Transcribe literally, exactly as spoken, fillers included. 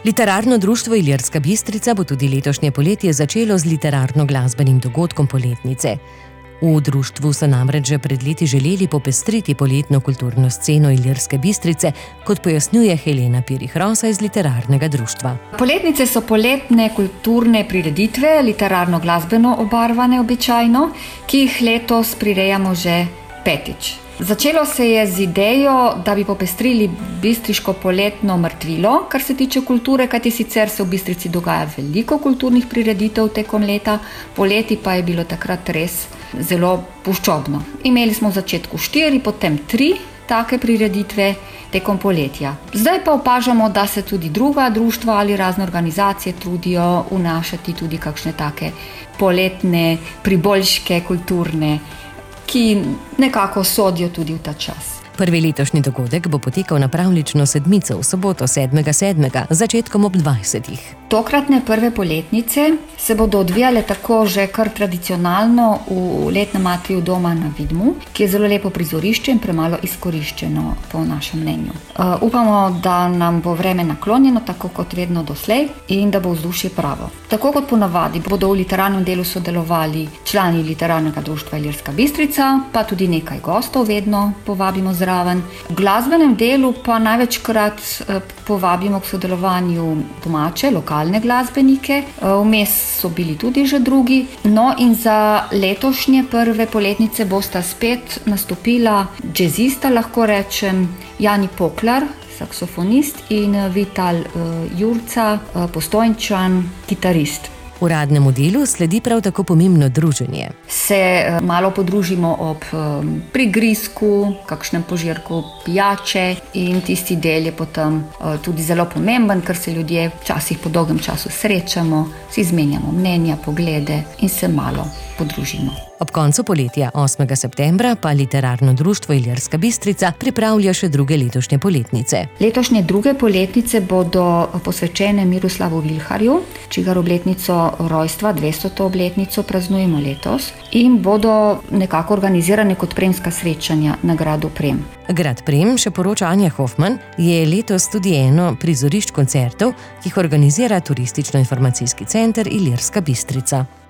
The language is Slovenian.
Literarno društvo Ilirska Bistrica bo tudi letošnje poletje začelo z literarno-glasbenim dogodkom poletnice. V društvu so namreč že pred leti želeli popestriti poletno kulturno sceno Ilirske Bistrice, kot pojasnjuje Helena Pirih-Rosa iz literarnega društva. Poletnice so poletne kulturne prireditve, literarno-glasbeno obarvane običajno, ki jih letos prirejamo že petič. Začelo se je z idejo, da bi popestrili bistriško poletno mrtvilo, kar se tiče kulture, kajti sicer se v Bistrici dogaja veliko kulturnih prireditev tekom leta, poleti pa je bilo takrat res zelo puščobno. Imeli smo v začetku štiri, potem tri take prireditve tekom poletja. Zdaj pa opažamo, da se tudi druga društva ali razne organizacije trudijo vnašati tudi kakšne take poletne, priboljške, kulturne, ki nekako sodijo tudi v ta čas. Prvi letošnji dogodek bo potekal na pravljično sedmico v soboto sedmega sedmega z začetkom ob dvajsetih. Tokratne prve poletnice se bodo odvijale tako že kar tradicionalno v letnem atriju doma na Vidmu, ki je zelo lepo prizorišče in premalo izkoriščeno po našem mnenju. Uh, upamo, da nam bo vreme naklonjeno, tako kot vedno doslej, in da bo vzdušje pravo. Tako kot ponavadi bodo v literarnem delu sodelovali člani literarnega društva Ilirska Bistrica, pa tudi nekaj gostov vedno povabimo zraven. V glasbenem delu pa največkrat uh, povabimo k sodelovanju domače, lokalne glasbenike, vmes so bili tudi že drugi. No in za letošnje prve poletnice bosta spet nastopila džezista, lahko rečem, Jani Poklar, saksofonist, in Vital Jurca, Postojnčan, kitarist. Uradnemu delu sledi prav tako pomembno druženje. Se malo podružimo ob prigrizku, kakšnem požirku pijače, in tisti del je potem tudi zelo pomemben, ker se ljudje včasih po dolgem času srečamo, si izmenjamo mnenja, poglede in se malo podružimo. Ob koncu poletja osmega septembra pa literarno društvo Ilirska Bistrica pripravlja še druge letošnje poletnice. Letošnje druge poletnice bodo posvečene Miroslavu Vilharju, čigar obletnico rojstva, dvestoto obletnico, praznujemo letos, in bodo nekako organizirane kot premska srečanja na gradu Prem. Grad Prem, še poroča Anja Hofman, je letos tudi eno prizorišč koncertov, ki jih organizira Turistično-informacijski center Ilirska Bistrica.